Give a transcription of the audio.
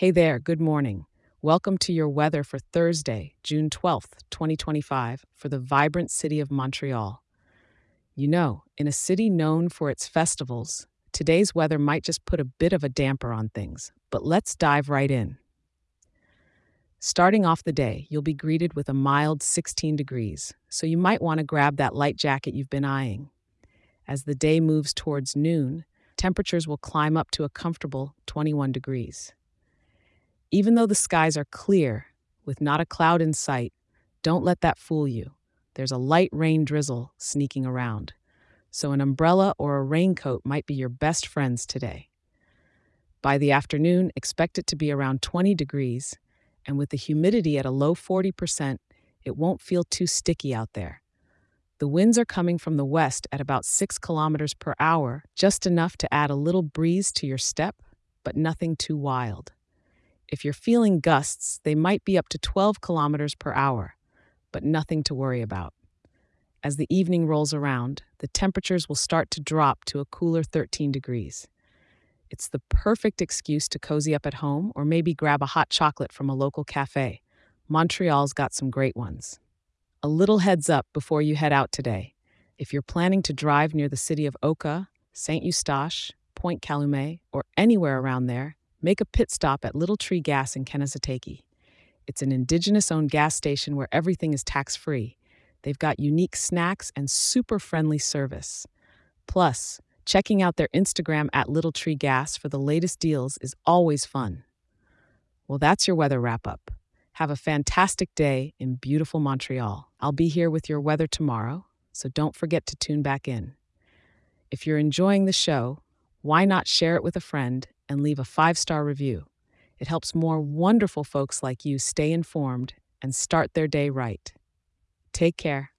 Hey there, good morning. Welcome to your weather for Thursday, June 12th, 2025, for the vibrant city of Montreal. In a city known for its festivals, today's weather might just put a bit of a damper on things, but let's dive right in. Starting off the day, you'll be greeted with a mild 16 degrees, so you might want to grab that light jacket you've been eyeing. As the day moves towards noon, temperatures will climb up to a comfortable 21 degrees. Even though the skies are clear, with not a cloud in sight, don't let that fool you. There's a light rain drizzle sneaking around, so an umbrella or a raincoat might be your best friends today. By the afternoon, expect it to be around 20 degrees, and with the humidity at a low 40%, it won't feel too sticky out there. The winds are coming from the west at about 6 kilometers per hour, just enough to add a little breeze to your step, but nothing too wild. If you're feeling gusts, they might be up to 12 kilometers per hour, but nothing to worry about. As the evening rolls around, the temperatures will start to drop to a cooler 13 degrees. It's the perfect excuse to cozy up at home or maybe grab a hot chocolate from a local cafe. Montreal's got some great ones. A little heads up before you head out today. If you're planning to drive near the city of Oka, Saint Eustache, Point Calumet, or anywhere around there, make a pit stop at Little Tree Gas in Kanesatake. It's an Indigenous-owned gas station where everything is tax-free. They've got unique snacks and super friendly service. Plus, checking out their Instagram at Little Tree Gas for the latest deals is always fun. Well, that's your weather wrap-up. Have a fantastic day in beautiful Montreal. I'll be here with your weather tomorrow, so don't forget to tune back in. If you're enjoying the show, why not share it with a friend and leave a 5-star review? It helps more wonderful folks like you stay informed and start their day right. Take care.